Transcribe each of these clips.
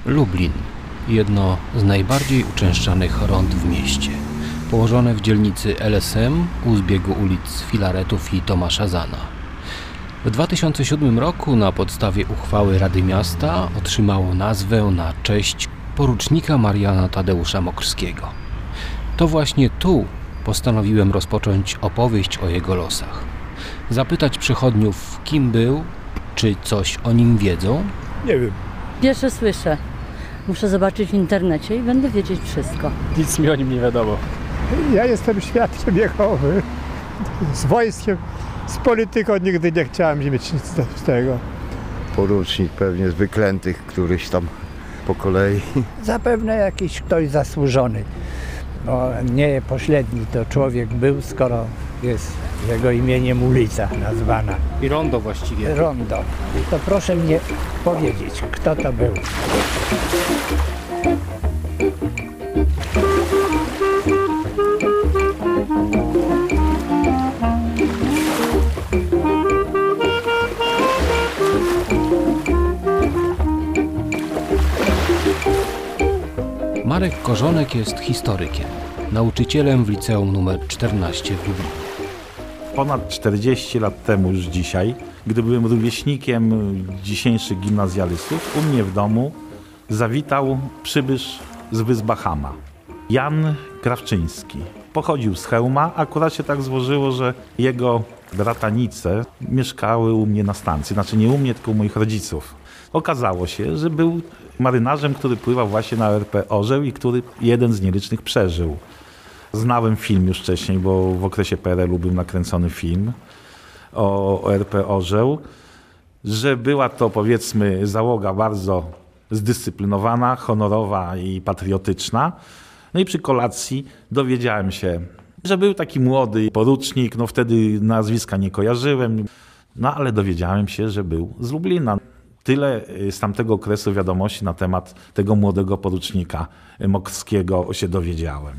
Lublin, jedno z najbardziej uczęszczanych rond w mieście. Położone w dzielnicy LSM u zbiegu ulic Filaretów i Tomasza Zana. W 2007 roku na podstawie uchwały Rady Miasta otrzymało nazwę na cześć porucznika Mariana Tadeusza Mokrskiego. To właśnie tu postanowiłem rozpocząć opowieść o jego losach. Zapytać przechodniów, kim był, czy coś o nim wiedzą? Nie wiem. Pierwsze słyszę. Muszę zobaczyć w internecie i będę wiedzieć wszystko. Nic mi o nim nie wiadomo. Ja jestem świadkiem Jehowy. Z wojskiem, z polityką nigdy nie chciałem mieć nic z tego. Porucznik pewnie z wyklętych, któryś tam po kolei. Zapewne jakiś ktoś zasłużony. No, nie pośredni to człowiek był, skoro jest jego imieniem ulica nazwana. I rondo właściwie. Rondo. To proszę mnie powiedzieć, kto to był. Marek Korzonek jest historykiem, nauczycielem w liceum nr 14 w Lublinie. Ponad 40 lat temu już dzisiaj, gdy byłem rówieśnikiem dzisiejszych gimnazjalistów, u mnie w domu zawitał przybysz z wysp Bahama. Jan Krawczyński. Pochodził z Chełma, akurat się tak złożyło, że jego bratanice mieszkały u mnie na stacji, znaczy nie u mnie, tylko u moich rodziców. Okazało się, że był marynarzem, który pływał właśnie na RP Orzeł i który jeden z nielicznych przeżył. Znałem film już wcześniej, bo w okresie PRL-u był nakręcony film o RP Orzeł, że była to, powiedzmy, załoga bardzo zdyscyplinowana, honorowa i patriotyczna. No i przy kolacji dowiedziałem się, że był taki młody porucznik, no wtedy nazwiska nie kojarzyłem, no ale dowiedziałem się, że był z Lublina. Tyle z tamtego okresu wiadomości na temat tego młodego porucznika Mokrskiego się dowiedziałem.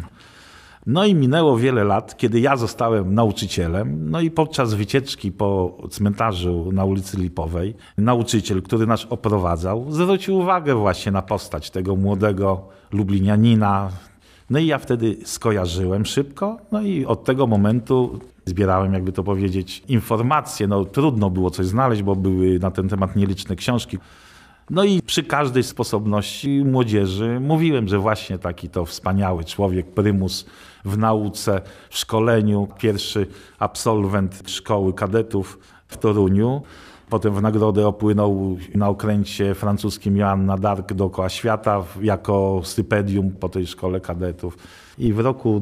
No i minęło wiele lat, kiedy ja zostałem nauczycielem, no i podczas wycieczki po cmentarzu na ulicy Lipowej, nauczyciel, który nas oprowadzał, zwrócił uwagę właśnie na postać tego młodego lublinianina. No i ja wtedy skojarzyłem szybko, no i od tego momentu zbierałem, jakby to powiedzieć, informacje. No trudno było coś znaleźć, bo były na ten temat nieliczne książki. No i przy każdej sposobności młodzieży mówiłem, że właśnie taki to wspaniały człowiek, prymus w nauce, w szkoleniu, pierwszy absolwent szkoły kadetów w Toruniu. Potem w nagrodę opłynął na okręcie francuskim Joanna d'Arc dookoła świata jako stypendium po tej szkole kadetów. I w roku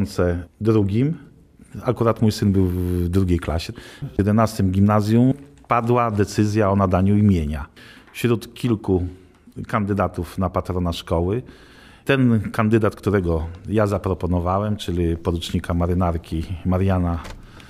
2002, akurat mój syn był w drugiej klasie, w 11 gimnazjum, padła decyzja o nadaniu imienia. Wśród kilku kandydatów na patrona szkoły, ten kandydat, którego ja zaproponowałem, czyli porucznika marynarki Mariana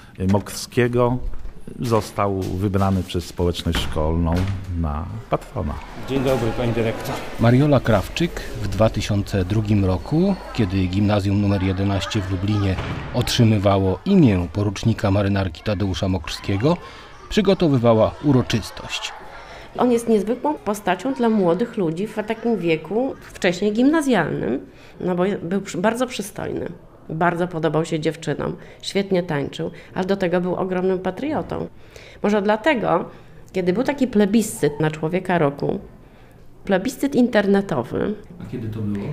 Mokrskiego, został wybrany przez społeczność szkolną na patrona. Dzień dobry, pani dyrektor. Mariola Krawczyk w 2002 roku, kiedy gimnazjum nr 11 w Lublinie otrzymywało imię porucznika marynarki Tadeusza Mokrskiego, przygotowywała uroczystość. On jest niezwykłą postacią dla młodych ludzi w takim wieku wcześniej gimnazjalnym, no bo był bardzo przystojny. Bardzo podobał się dziewczynom, świetnie tańczył, ale do tego był ogromnym patriotą. Może dlatego, kiedy był taki plebiscyt na Człowieka Roku, plebiscyt internetowy. A kiedy to było?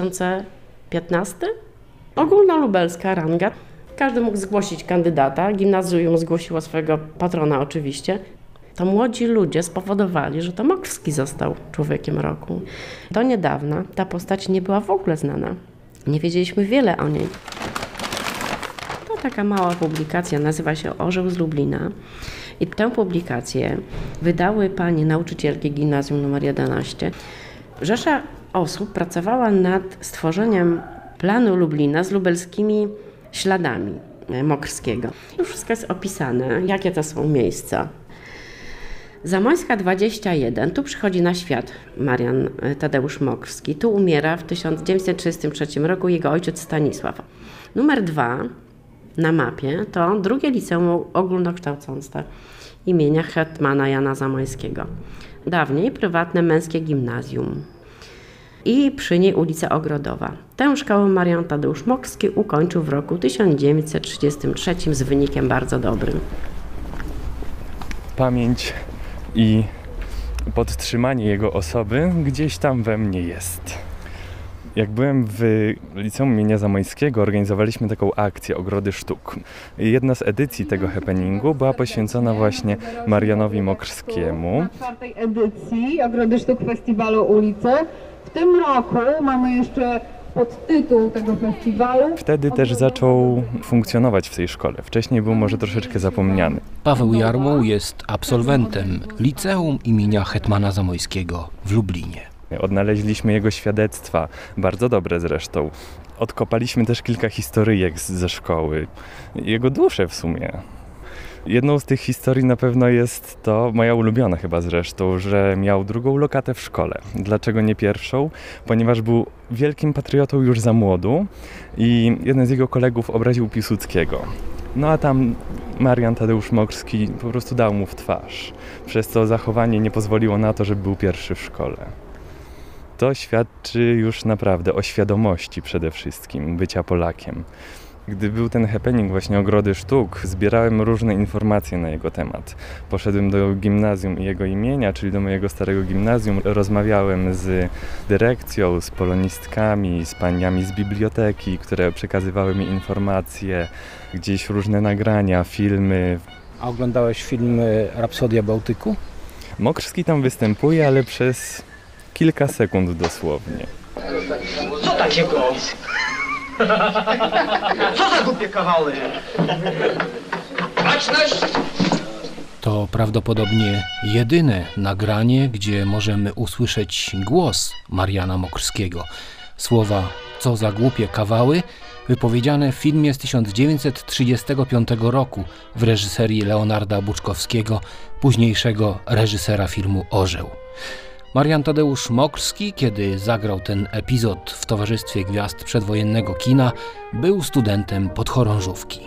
2015? Ogólnolubelska ranga. Każdy mógł zgłosić kandydata, gimnazjum zgłosiło swojego patrona oczywiście. To młodzi ludzie spowodowali, że to Mokrski został Człowiekiem Roku. Do niedawna ta postać nie była w ogóle znana. Nie wiedzieliśmy wiele o niej. To taka mała publikacja, nazywa się Orzeł z Lublina. I tę publikację wydały panie nauczycielki gimnazjum nr 11. Rzesza osób pracowała nad stworzeniem planu Lublina z lubelskimi śladami Mokrskiego. Już wszystko jest opisane, jakie to są miejsca. Zamościa 21, tu przychodzi na świat Marian Tadeusz Mokrski. Tu umiera w 1933 roku jego ojciec Stanisław. Numer 2 na mapie to drugie liceum ogólnokształcące imienia hetmana Jana Zamoyskiego. Dawniej prywatne męskie gimnazjum. i przy niej ulica Ogrodowa. Tę szkołę Marian Tadeusz Mokrski ukończył w roku 1933 z wynikiem bardzo dobrym. Pamięć i podtrzymanie jego osoby gdzieś tam we mnie jest. Jak byłem w Liceum imienia Zamoyskiego, organizowaliśmy taką akcję Ogrody Sztuk. Jedna z edycji tego happeningu była poświęcona właśnie Marianowi Mokrskiemu. Na 4. edycji Ogrody Sztuk Festiwalu Ulice. W tym roku mamy jeszcze podtytuł tego festiwalu. Wtedy też zaczął funkcjonować w tej szkole. Wcześniej był może troszeczkę zapomniany. Paweł Jarmoł jest absolwentem Liceum imienia Hetmana Zamoyskiego w Lublinie. Odnaleźliśmy jego świadectwa, bardzo dobre zresztą. Odkopaliśmy też kilka historyjek ze szkoły. Jego duszę w sumie. Jedną z tych historii na pewno jest to, moja ulubiona chyba zresztą, że miał drugą lokatę w szkole. Dlaczego nie pierwszą? Ponieważ był wielkim patriotą już za młodu i jeden z jego kolegów obraził Piłsudskiego. No a tam Marian Tadeusz Mokrski po prostu dał mu w twarz. Przez to zachowanie nie pozwoliło na to, żeby był pierwszy w szkole. To świadczy już naprawdę o świadomości przede wszystkim bycia Polakiem. Gdy był ten happening właśnie Ogrody Sztuk, zbierałem różne informacje na jego temat. Poszedłem do gimnazjum i jego imienia, czyli do mojego starego gimnazjum. Rozmawiałem z dyrekcją, z polonistkami, z paniami z biblioteki, które przekazywały mi informacje, gdzieś różne nagrania, filmy. A oglądałeś film Rapsodia Bałtyku? Mokrski tam występuje, ale przez kilka sekund dosłownie. Co takiego? Co za głupie kawały? Baczność! To prawdopodobnie jedyne nagranie, gdzie możemy usłyszeć głos Mariana Mokrskiego. Słowa "co za głupie kawały" wypowiedziane w filmie z 1935 roku w reżyserii Leonarda Buczkowskiego, późniejszego reżysera filmu Orzeł. Marian Tadeusz Mokrski, kiedy zagrał ten epizod w towarzystwie gwiazd przedwojennego kina, był studentem podchorążówki.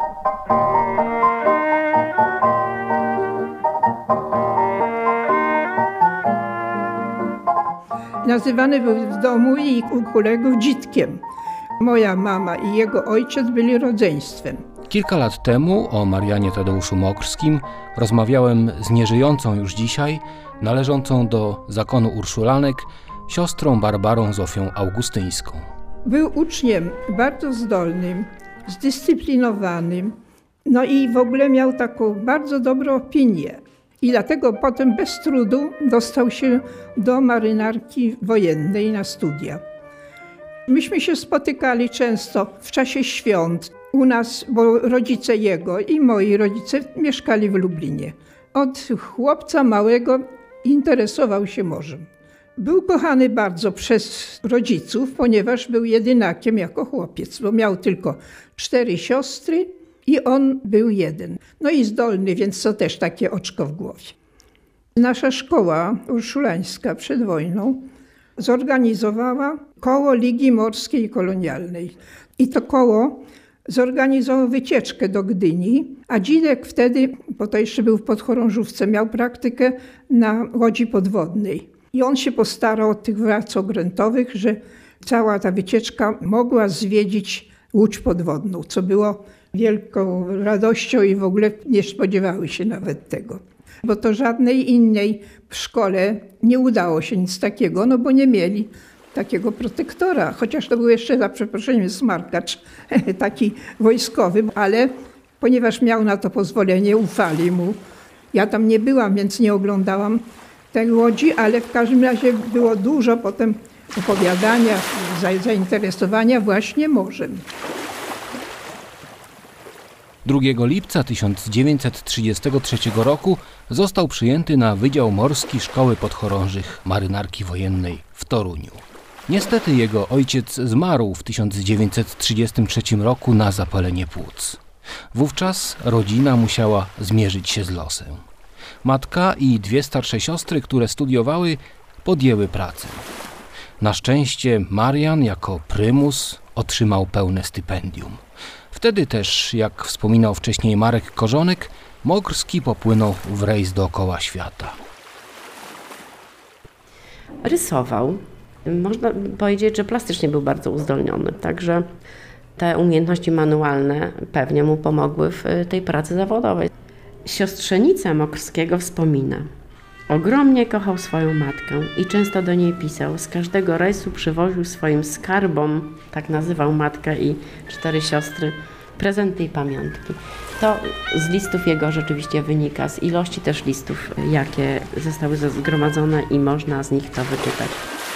Nazywany był w domu i u kolegów dzitkiem. Moja mama i jego ojciec byli rodzeństwem. Kilka lat temu o Marianie Tadeuszu Mokrskim rozmawiałem z nieżyjącą już dzisiaj, należącą do zakonu Urszulanek, siostrą Barbarą Zofią Augustyńską. Był uczniem bardzo zdolnym, zdyscyplinowanym, no i w ogóle miał taką bardzo dobrą opinię. I dlatego potem bez trudu dostał się do marynarki wojennej na studia. Myśmy się spotykali często w czasie świąt u nas, bo rodzice jego i moi rodzice mieszkali w Lublinie. Od chłopca małego interesował się morzem. Był kochany bardzo przez rodziców, ponieważ był jedynakiem jako chłopiec, bo miał tylko 4 siostry i on był jeden. No i zdolny, więc to też takie oczko w głowie. Nasza szkoła urszulańska przed wojną zorganizowała koło Ligi Morskiej Kolonialnej. I to koło zorganizował wycieczkę do Gdyni, a Dzidek wtedy, bo to jeszcze był w podchorążówce, miał praktykę na łodzi podwodnej. I on się postarał od tych wrac okrętowych, że cała ta wycieczka mogła zwiedzić łódź podwodną, co było wielką radością i w ogóle nie spodziewały się nawet tego. Bo to żadnej innej w szkole nie udało się nic takiego, no bo nie mieli takiego protektora, chociaż to był jeszcze, za przeproszeniem, smarkacz taki wojskowy, ale ponieważ miał na to pozwolenie, ufali mu. Ja tam nie byłam, więc nie oglądałam tej łodzi, ale w każdym razie było dużo potem opowiadania, zainteresowania właśnie morzem. 2 lipca 1933 roku został przyjęty na Wydział Morski Szkoły Podchorążych Marynarki Wojennej w Toruniu. Niestety jego ojciec zmarł w 1933 roku na zapalenie płuc. Wówczas rodzina musiała zmierzyć się z losem. Matka i 2 starsze siostry, które studiowały, podjęły pracę. Na szczęście Marian jako prymus otrzymał pełne stypendium. Wtedy też, jak wspominał wcześniej Marek Korzonek, Mokrski popłynął w rejs dookoła świata. Rysował. Można powiedzieć, że plastycznie był bardzo uzdolniony, także te umiejętności manualne pewnie mu pomogły w tej pracy zawodowej. Siostrzenica Mokrskiego wspomina: ogromnie kochał swoją matkę i często do niej pisał. Z każdego rejsu przywoził swoim skarbom, tak nazywał matkę i 4 siostry, prezenty i pamiątki. To z listów jego rzeczywiście wynika, z ilości też listów, jakie zostały zgromadzone i można z nich to wyczytać.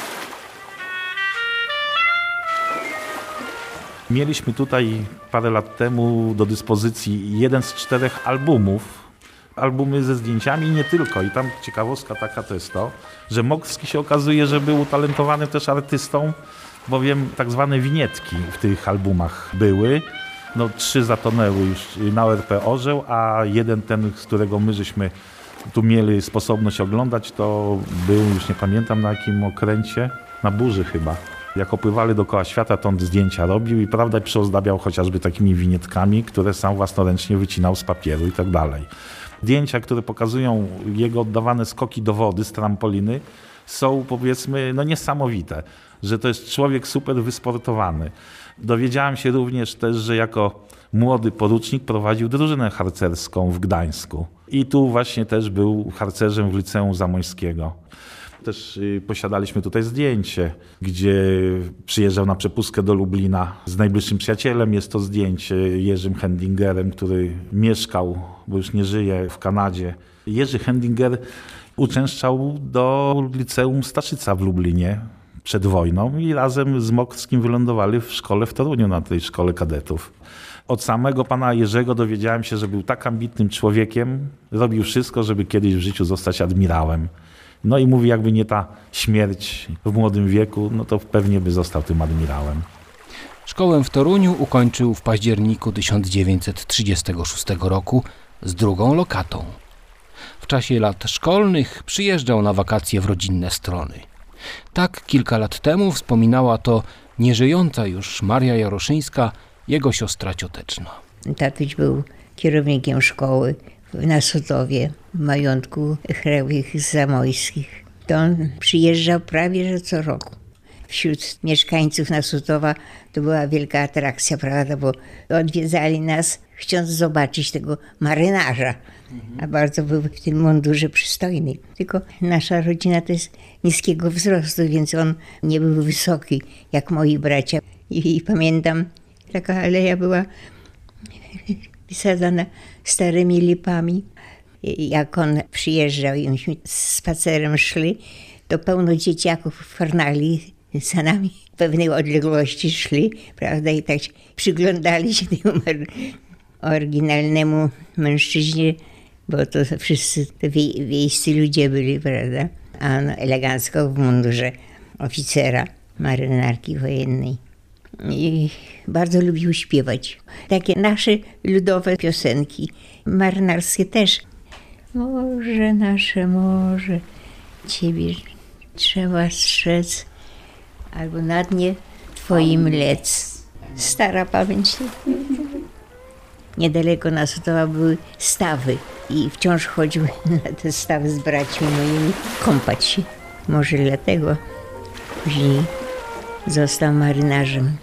Mieliśmy tutaj parę lat temu do dyspozycji jeden z 4 albumów. Albumy ze zdjęciami i nie tylko. I tam ciekawostka taka to jest to, że Mokrski się okazuje, że był utalentowanym też artystą, bowiem tak zwane winietki w tych albumach były. 3 zatonęły już na ORP Orzeł, a jeden ten, z którego my żeśmy tu mieli sposobność oglądać, to był, już nie pamiętam na jakim okręcie, na Burzy chyba. Jak opływali dookoła świata, to on zdjęcia robił i prawda przyozdabiał chociażby takimi winietkami, które sam własnoręcznie wycinał z papieru i tak dalej. Zdjęcia, które pokazują jego oddawane skoki do wody z trampoliny, są powiedzmy niesamowite, że to jest człowiek super wysportowany. Dowiedziałem się również też, że jako młody porucznik prowadził drużynę harcerską w Gdańsku. I tu właśnie też był harcerzem w Liceum Zamojskiego. Też posiadaliśmy tutaj zdjęcie, gdzie przyjeżdżał na przepustkę do Lublina z najbliższym przyjacielem. Jest to zdjęcie Jerzym Hendingerem, który mieszkał, bo już nie żyje, w Kanadzie. Jerzy Hendinger uczęszczał do Liceum Staszyca w Lublinie przed wojną i razem z Mokrskim wylądowali w szkole w Toruniu, na tej szkole kadetów. Od samego pana Jerzego dowiedziałem się, że był tak ambitnym człowiekiem, robił wszystko, żeby kiedyś w życiu zostać admirałem. I mówi, jakby nie ta śmierć w młodym wieku, to pewnie by został tym admirałem. Szkołę w Toruniu ukończył w październiku 1936 roku z 2. lokatą. W czasie lat szkolnych przyjeżdżał na wakacje w rodzinne strony. Tak kilka lat temu wspominała to nieżyjąca już Maria Jaroszyńska, jego siostra cioteczna. Tatuś był kierownikiem szkoły na Sotowie, w majątku Hrełych Zamojskich. To on przyjeżdżał prawie że co roku. Wśród mieszkańców Nasutowa to była wielka atrakcja, prawda, bo odwiedzali nas, chcąc zobaczyć tego marynarza, a bardzo był w tym mundurze przystojny. Tylko nasza rodzina to jest niskiego wzrostu, więc on nie był wysoki jak moi bracia. I pamiętam, taka aleja była wysadzana starymi lipami. Jak on przyjeżdżał i myśmy spacerem szli, to pełno dzieciaków farnali za nami w pewnej odległości szli, prawda, i tak przyglądali się temu oryginalnemu mężczyźnie, bo to wszyscy to wiejscy ludzie byli, prawda, a on elegancko w mundurze oficera marynarki wojennej. I bardzo lubił śpiewać. Takie nasze ludowe piosenki, marynarskie też. Morze nasze morze, ciebie trzeba strzec, albo na dnie twoim lec. Stara pamięć. Niedaleko nas to były stawy i wciąż chodził na te stawy z braćmi moimi kąpać się. Może dlatego później został marynarzem.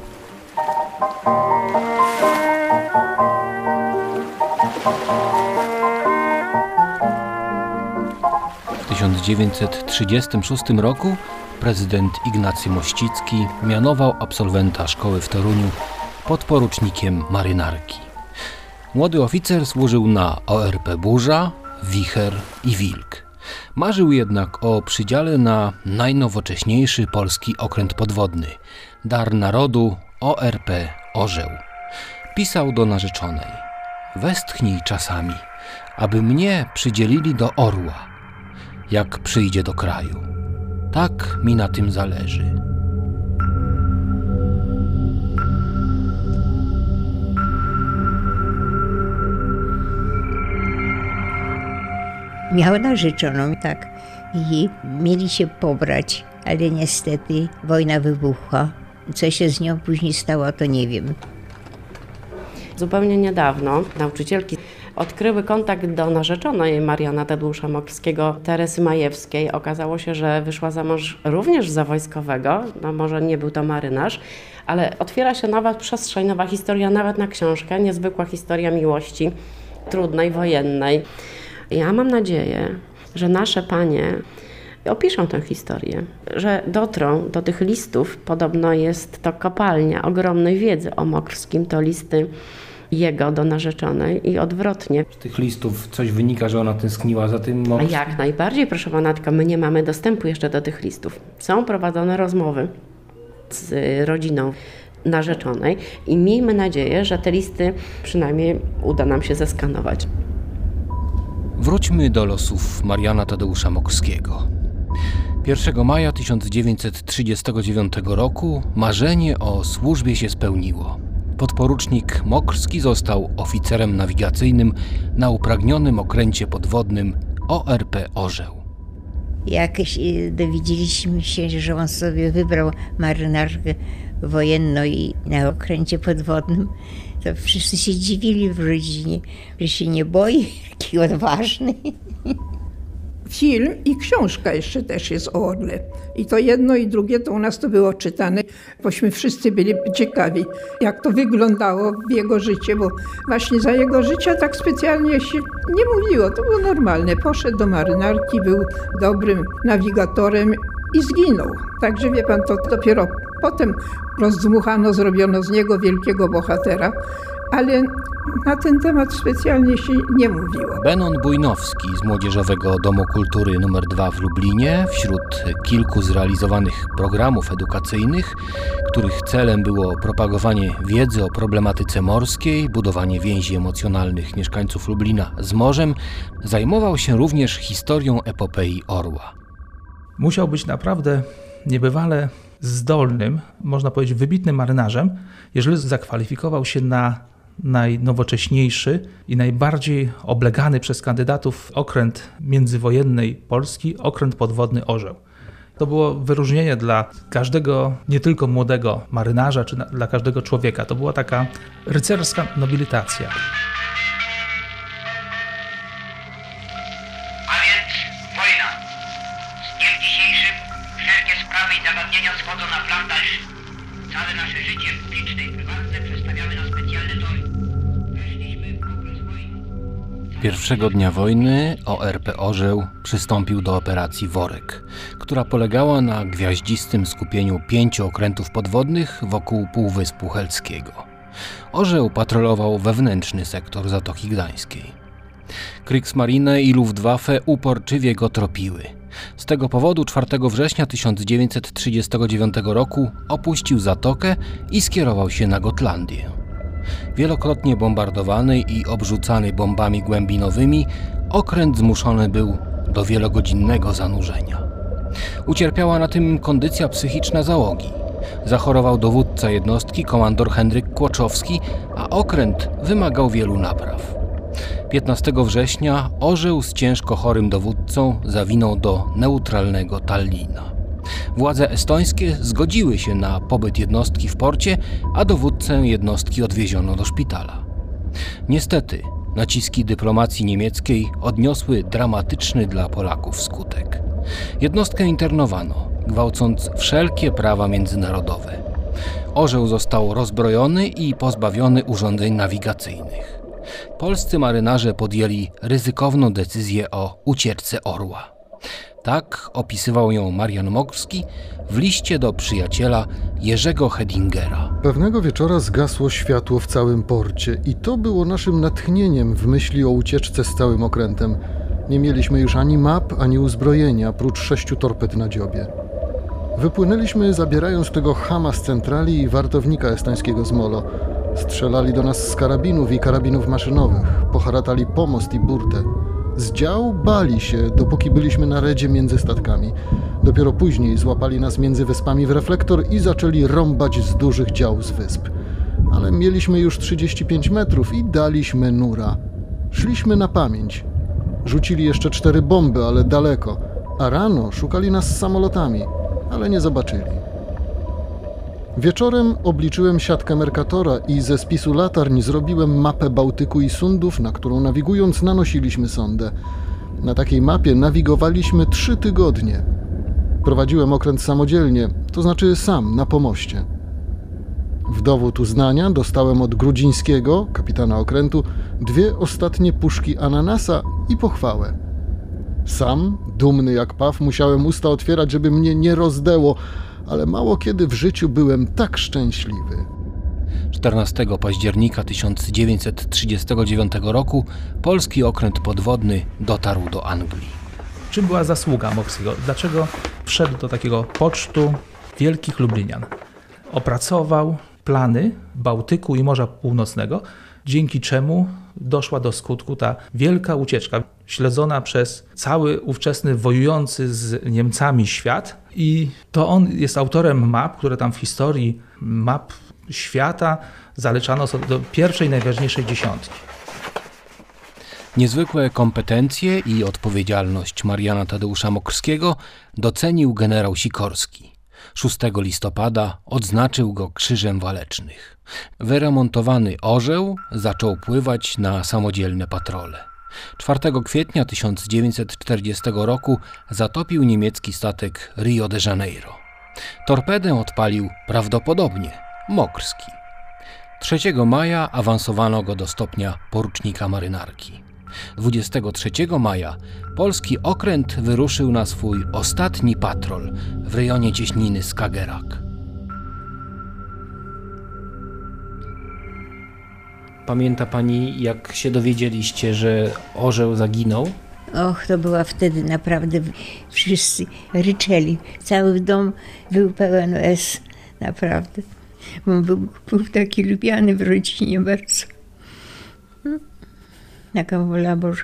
W 1936 roku prezydent Ignacy Mościcki mianował absolwenta szkoły w Toruniu podporucznikiem marynarki. Młody oficer służył na ORP Burza, Wicher i Wilk. Marzył jednak o przydziale na najnowocześniejszy polski okręt podwodny, dar narodu ORP Orzeł. Pisał do narzeczonej: westchnij czasami, aby mnie przydzielili do orła, jak przyjdzie do kraju. Tak mi na tym zależy. Miał narzeczoną, tak, i mieli się pobrać, ale niestety wojna wybuchła. Co się z nią później stało, to nie wiem. Zupełnie niedawno nauczycielki odkryły kontakt do narzeczonej Mariana Tadeusza Mokrskiego, Teresy Majewskiej. Okazało się, że wyszła za mąż również za wojskowego, no może nie był to marynarz, ale otwiera się nowa przestrzeń, nowa historia, nawet na książkę, niezwykła historia miłości, trudnej, wojennej. Ja mam nadzieję, że nasze panie opiszą tę historię, że dotrą do tych listów. Podobno jest to kopalnia ogromnej wiedzy o Mokrskim, to listy jego do narzeczonej i odwrotnie. Z tych listów coś wynika, że ona tęskniła za tym Mokskim? Jak najbardziej, proszę pana, tylko my nie mamy dostępu jeszcze do tych listów. Są prowadzone rozmowy z rodziną narzeczonej i miejmy nadzieję, że te listy przynajmniej uda nam się zeskanować. Wróćmy do losów Mariana Tadeusza Mokrskiego. 1 maja 1939 roku marzenie o służbie się spełniło. Podporucznik Mokrski został oficerem nawigacyjnym na upragnionym okręcie podwodnym ORP Orzeł. Jak dowiedzieliśmy się, że on sobie wybrał marynarkę wojenną i na okręcie podwodnym, to wszyscy się dziwili w rodzinie, że się nie boi, jaki odważny. Film i książka jeszcze też jest o Orle. I to jedno i drugie to u nas to było czytane, bośmy wszyscy byli ciekawi, jak to wyglądało w jego życie, bo właśnie za jego życia tak specjalnie się nie mówiło, to było normalne. Poszedł do marynarki, był dobrym nawigatorem i zginął. Także wie pan, to dopiero potem rozdmuchano, zrobiono z niego wielkiego bohatera, ale na ten temat specjalnie się nie mówiło. Benon Bujnowski z Młodzieżowego Domu Kultury nr 2 w Lublinie, wśród kilku zrealizowanych programów edukacyjnych, których celem było propagowanie wiedzy o problematyce morskiej, budowanie więzi emocjonalnych mieszkańców Lublina z morzem, zajmował się również historią epopei Orła. Musiał być naprawdę niebywale zdolnym, można powiedzieć wybitnym marynarzem, jeżeli zakwalifikował się na najnowocześniejszy i najbardziej oblegany przez kandydatów okręt międzywojennej Polski, okręt podwodny Orzeł. To było wyróżnienie dla każdego, nie tylko młodego marynarza, czy dla każdego człowieka. To była taka rycerska nobilitacja. A więc wojna. Z dniem dzisiejszym wszelkie sprawy i zagadnienia schodzą na plan dalszy. Całe nasze życie publiczne i prywatne przestawiamy na specjalne tory. Weszliśmy w okres wojny. Pierwszego dnia wojny ORP Orzeł przystąpił do operacji Worek, która polegała na gwiaździstym skupieniu 5 okrętów podwodnych wokół Półwyspu Helskiego. Orzeł patrolował wewnętrzny sektor Zatoki Gdańskiej. Kriegsmarine i Luftwaffe uporczywie go tropiły. Z tego powodu 4 września 1939 roku opuścił Zatokę i skierował się na Gotlandię. Wielokrotnie bombardowany i obrzucany bombami głębinowymi, okręt zmuszony był do wielogodzinnego zanurzenia. Ucierpiała na tym kondycja psychiczna załogi. Zachorował dowódca jednostki, komandor Henryk Kłoczowski, a okręt wymagał wielu napraw. 15 września Orzeł z ciężko chorym dowódcą zawinął do neutralnego Tallina. Władze estońskie zgodziły się na pobyt jednostki w porcie, a dowódcę jednostki odwieziono do szpitala. Niestety, naciski dyplomacji niemieckiej odniosły dramatyczny dla Polaków skutek. Jednostkę internowano, gwałcąc wszelkie prawa międzynarodowe. Orzeł został rozbrojony i pozbawiony urządzeń nawigacyjnych. Polscy marynarze podjęli ryzykowną decyzję o ucieczce Orła. Tak opisywał ją Marian Mokrski w liście do przyjaciela Jerzego Hedingera. Pewnego wieczora zgasło światło w całym porcie i to było naszym natchnieniem w myśli o ucieczce z całym okrętem. Nie mieliśmy już ani map, ani uzbrojenia, prócz 6 torped na dziobie. Wypłynęliśmy, zabierając tego chama z centrali i wartownika estońskiego z Molo. Strzelali do nas z karabinów i karabinów maszynowych, poharatali pomost i burtę. Z dział bali się, dopóki byliśmy na redzie między statkami. Dopiero później złapali nas między wyspami w reflektor i zaczęli rąbać z dużych dział z wysp. Ale mieliśmy już 35 metrów i daliśmy nura. Szliśmy na pamięć. Rzucili jeszcze 4 bomby, ale daleko. A rano szukali nas samolotami, ale nie zobaczyli. Wieczorem obliczyłem siatkę Mercatora i ze spisu latarń zrobiłem mapę Bałtyku i Sundów, na którą nawigując nanosiliśmy sondę. Na takiej mapie nawigowaliśmy 3 tygodnie. Prowadziłem okręt samodzielnie, to znaczy sam, na pomoście. W dowód uznania dostałem od Grudzińskiego, kapitana okrętu, 2 ostatnie puszki ananasa i pochwałę. Sam, dumny jak paw, musiałem usta otwierać, żeby mnie nie rozdęło, ale mało kiedy w życiu byłem tak szczęśliwy. 14 października 1939 roku polski okręt podwodny dotarł do Anglii. Czym była zasługa Mokrskiego? Dlaczego wszedł do takiego pocztu wielkich Lublinian? Opracował plany Bałtyku i Morza Północnego, dzięki czemu doszła do skutku ta wielka ucieczka, śledzona przez cały ówczesny wojujący z Niemcami świat. I to on jest autorem map, które tam w historii map świata zaliczano do pierwszej, najważniejszej dziesiątki. Niezwykłe kompetencje i odpowiedzialność Mariana Tadeusza Mokrskiego docenił generał Sikorski. 6 listopada odznaczył go Krzyżem Walecznych. Wyremontowany orzeł zaczął pływać na samodzielne patrole. 4 kwietnia 1940 roku zatopił niemiecki statek Rio de Janeiro. Torpedę odpalił prawdopodobnie Mokrski. 3 maja awansowano go do stopnia porucznika marynarki. 23 maja polski okręt wyruszył na swój ostatni patrol w rejonie cieśniny Skagerrak. Pamięta pani, jak się dowiedzieliście, że orzeł zaginął? Och, to była wtedy naprawdę, wszyscy ryczeli. Cały dom był pełen łez, naprawdę. Bo był taki lubiany w rodzinie bardzo. Jaka wola Boża.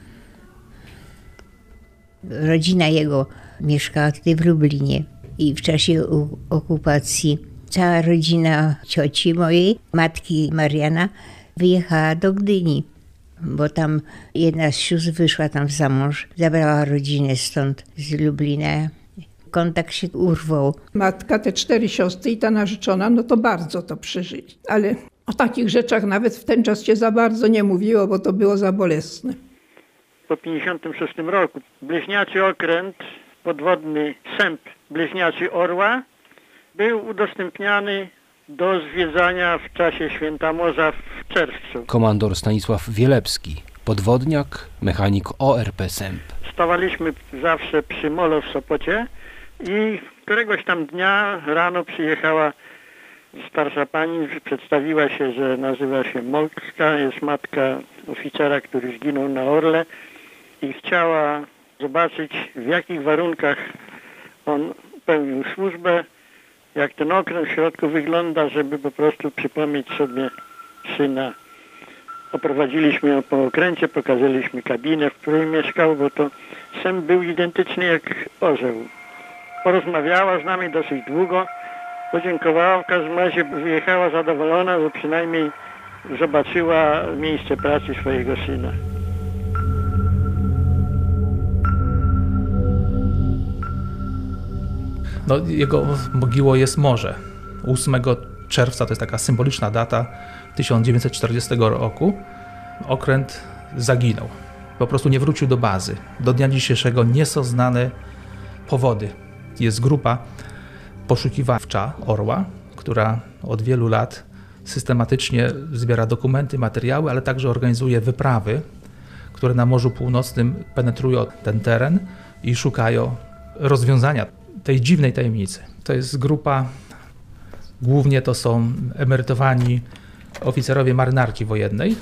Rodzina jego mieszkała tutaj w Lublinie i w czasie okupacji cała rodzina cioci mojej, matki Mariana, wyjechała do Gdyni, bo tam jedna z sióstr wyszła tam za mąż, zabrała rodzinę stąd z Lublina. Kontakt się urwał. Matka, te 4 siostry i ta narzeczona, no to bardzo to przeżyli. Ale o takich rzeczach nawet w ten czas się za bardzo nie mówiło, bo to było za bolesne. Po 1956 roku bliźniaczy okręt podwodny Sęp Bliźniaczy Orła był udostępniany do zwiedzania w czasie Święta Morza w czerwcu. Komandor Stanisław Wielepski, podwodniak, mechanik ORP Sęp. Stawaliśmy zawsze przy molo w Sopocie i któregoś tam dnia rano przyjechała starsza pani, przedstawiła się, że nazywa się Mokrska, jest matka oficera, który zginął na Orle i chciała zobaczyć, w jakich warunkach on pełnił służbę, jak ten okręt w środku wygląda, żeby po prostu przypomnieć sobie syna. Oprowadziliśmy ją po okręcie, pokazaliśmy kabinę, w której mieszkał, bo to Sęp był identyczny jak orzeł. Porozmawiała z nami dosyć długo, podziękowała, w każdym razie wyjechała zadowolona, bo przynajmniej zobaczyła miejsce pracy swojego syna. No, jego mogiło jest morze. 8 czerwca to jest taka symboliczna data 1940 roku. Okręt zaginął. Po prostu nie wrócił do bazy. Do dnia dzisiejszego nie są znane powody. Jest grupa poszukiwawcza Orła, która od wielu lat systematycznie zbiera dokumenty, materiały, ale także organizuje wyprawy, które na Morzu Północnym penetrują ten teren i szukają rozwiązania tej dziwnej tajemnicy. To jest grupa, głównie to są emerytowani oficerowie marynarki wojennej.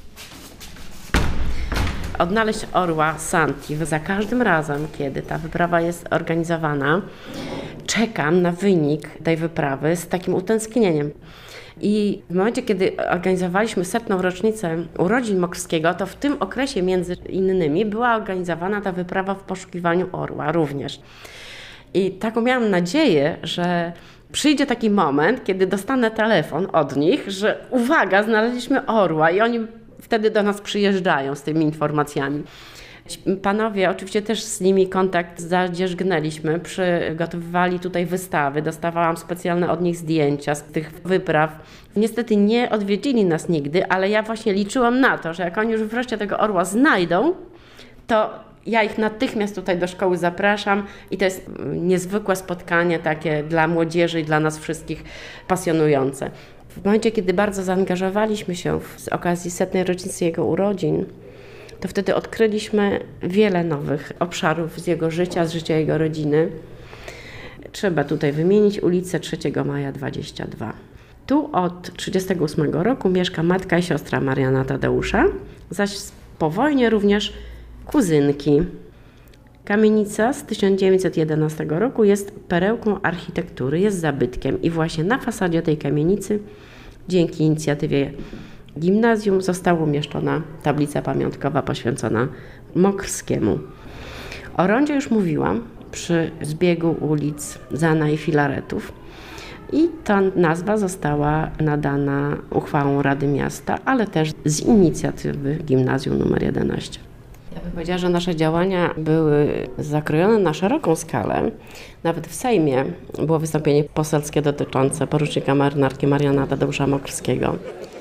Odnaleźć orła Santi za każdym razem, kiedy ta wyprawa jest organizowana, czekam na wynik tej wyprawy z takim utęsknieniem. I w momencie, kiedy organizowaliśmy 100. rocznicę urodzin Mokrskiego, to w tym okresie między innymi była organizowana ta wyprawa w poszukiwaniu orła również. I taką miałam nadzieję, że przyjdzie taki moment, kiedy dostanę telefon od nich, że uwaga, znaleźliśmy orła i oni wtedy do nas przyjeżdżają z tymi informacjami. Panowie, oczywiście też z nimi kontakt zadzierzgnęliśmy, przygotowywali tutaj wystawy, dostawałam specjalne od nich zdjęcia z tych wypraw. Niestety nie odwiedzili nas nigdy, ale ja właśnie liczyłam na to, że jak oni już wreszcie tego orła znajdą, to ja ich natychmiast tutaj do szkoły zapraszam i to jest niezwykłe spotkanie takie dla młodzieży i dla nas wszystkich pasjonujące. W momencie, kiedy bardzo zaangażowaliśmy się z okazji 100. rocznicy jego urodzin, to wtedy odkryliśmy wiele nowych obszarów z jego życia, z życia jego rodziny. Trzeba tutaj wymienić ulicę 3 Maja 22. Tu od 1938 roku mieszka matka i siostra Mariana Tadeusza, zaś po wojnie również kuzynki. Kamienica z 1911 roku jest perełką architektury, jest zabytkiem i właśnie na fasadzie tej kamienicy dzięki inicjatywie gimnazjum została umieszczona tablica pamiątkowa poświęcona Mokrskiemu. O rondzie już mówiłam przy zbiegu ulic Zana i Filaretów i ta nazwa została nadana uchwałą Rady Miasta, ale też z inicjatywy gimnazjum nr 11. Ja bym powiedziała, że nasze działania były zakrojone na szeroką skalę. Nawet w Sejmie było wystąpienie poselskie dotyczące porucznika marynarki Mariana Tadeusza Mokrskiego.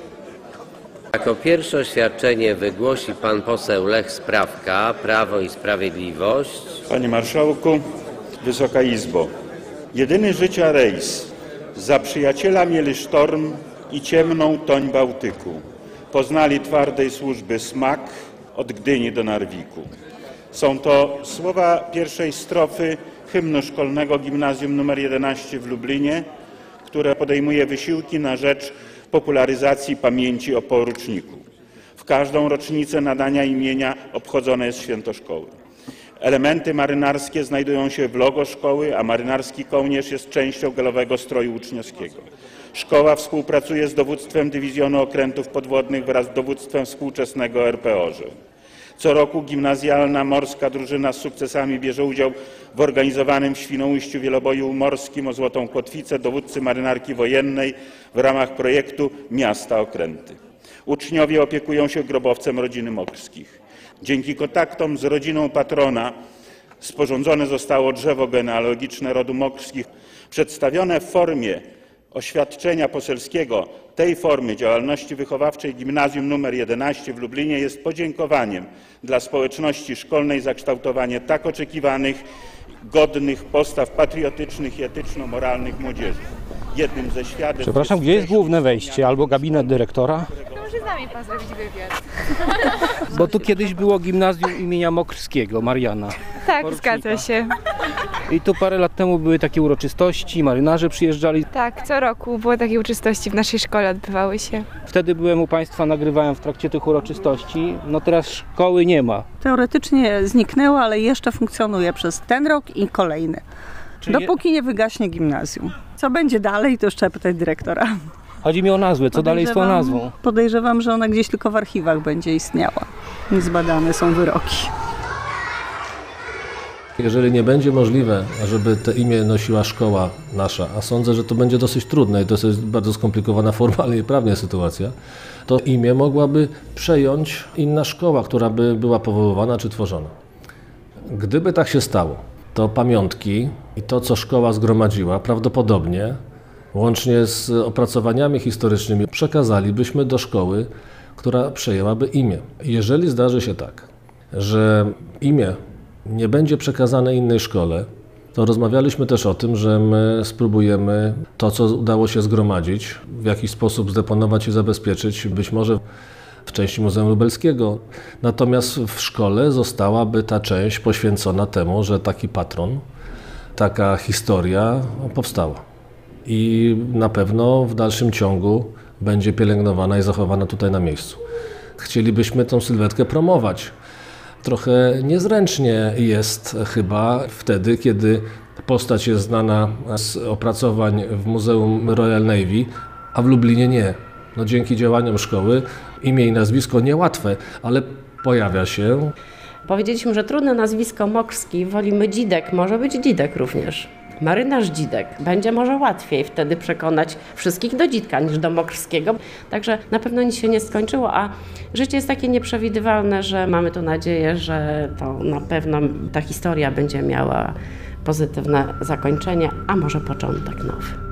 Jako pierwsze oświadczenie wygłosi pan poseł Lech Sprawka, Prawo i Sprawiedliwość. Panie Marszałku, Wysoka Izbo, jedyny życia rejs za przyjaciela mieli sztorm i ciemną toń Bałtyku. Poznali twardej służby smak od Gdyni do Narwiku. Są to słowa pierwszej strofy hymnu szkolnego Gimnazjum nr 11 w Lublinie, które podejmuje wysiłki na rzecz popularyzacji pamięci o poruczniku. W każdą rocznicę nadania imienia obchodzone jest święto szkoły. Elementy marynarskie znajdują się w logo szkoły, a marynarski kołnierz jest częścią galowego stroju uczniowskiego. Szkoła współpracuje z dowództwem Dywizjonu Okrętów Podwodnych wraz z dowództwem współczesnego RPO-że. Co roku gimnazjalna morska drużyna z sukcesami bierze udział w organizowanym w Świnoujściu wieloboju morskim o Złotą Kotwicę dowódcy marynarki wojennej w ramach projektu Miasta Okręty. Uczniowie opiekują się grobowcem rodziny Mokrskich. Dzięki kontaktom z rodziną patrona sporządzone zostało drzewo genealogiczne rodu Mokrskich, przedstawione w formie oświadczenia poselskiego tej formy działalności wychowawczej Gimnazjum nr 11 w Lublinie jest podziękowaniem dla społeczności szkolnej za kształtowanie tak oczekiwanych, godnych postaw patriotycznych i etyczno-moralnych młodzieży. Jednym ze świadectw... Przepraszam, gdzie jest główne wejście albo gabinet dyrektora? Może z nami pan zrobić wywiad. Bo tu kiedyś było gimnazjum imienia Mokrskiego, Mariana. Tak, porucznika. zgadza się. I tu parę lat temu były takie uroczystości, marynarze przyjeżdżali. Tak, co roku było takie uroczystości w naszej szkole odbywały się. Wtedy byłem u Państwa, nagrywałem w trakcie tych uroczystości. No teraz szkoły nie ma. Teoretycznie zniknęła, ale jeszcze funkcjonuje przez ten rok i kolejny. Dopóki nie wygaśnie gimnazjum. Co będzie dalej, to już trzeba pytać dyrektora. Chodzi mi o nazwę, co dalej z tą nazwą? Podejrzewam, że ona gdzieś tylko w archiwach będzie istniała. Niezbadane są wyroki. Jeżeli nie będzie możliwe, żeby to imię nosiła szkoła nasza, a sądzę, że to będzie dosyć trudne i to jest bardzo skomplikowana formalnie i prawnie sytuacja, to imię mogłaby przejąć inna szkoła, która by była powoływana czy tworzona. Gdyby tak się stało, to pamiątki i to, co szkoła zgromadziła, prawdopodobnie łącznie z opracowaniami historycznymi przekazalibyśmy do szkoły, która przejęłaby imię. Jeżeli zdarzy się tak, że imię nie będzie przekazane innej szkole, to rozmawialiśmy też o tym, że my spróbujemy to, co udało się zgromadzić, w jakiś sposób zdeponować i zabezpieczyć, być może w części Muzeum Lubelskiego. Natomiast w szkole zostałaby ta część poświęcona temu, że taki patron, taka historia powstała. I na pewno w dalszym ciągu będzie pielęgnowana i zachowana tutaj na miejscu. Chcielibyśmy tą sylwetkę promować. Trochę niezręcznie jest chyba wtedy, kiedy postać jest znana z opracowań w Muzeum Royal Navy, a w Lublinie nie. No dzięki działaniom szkoły imię i nazwisko niełatwe, ale pojawia się. Powiedzieliśmy, że trudne nazwisko Mokrski, wolimy Dzidek, może być Dzidek również. marynarz Dzidek. Będzie może łatwiej wtedy przekonać wszystkich do Dzidka niż do Mokrzyskiego. Także na pewno nic się nie skończyło, a życie jest takie nieprzewidywalne, że mamy tu nadzieję, że to na pewno ta historia będzie miała pozytywne zakończenie, a może początek nowy.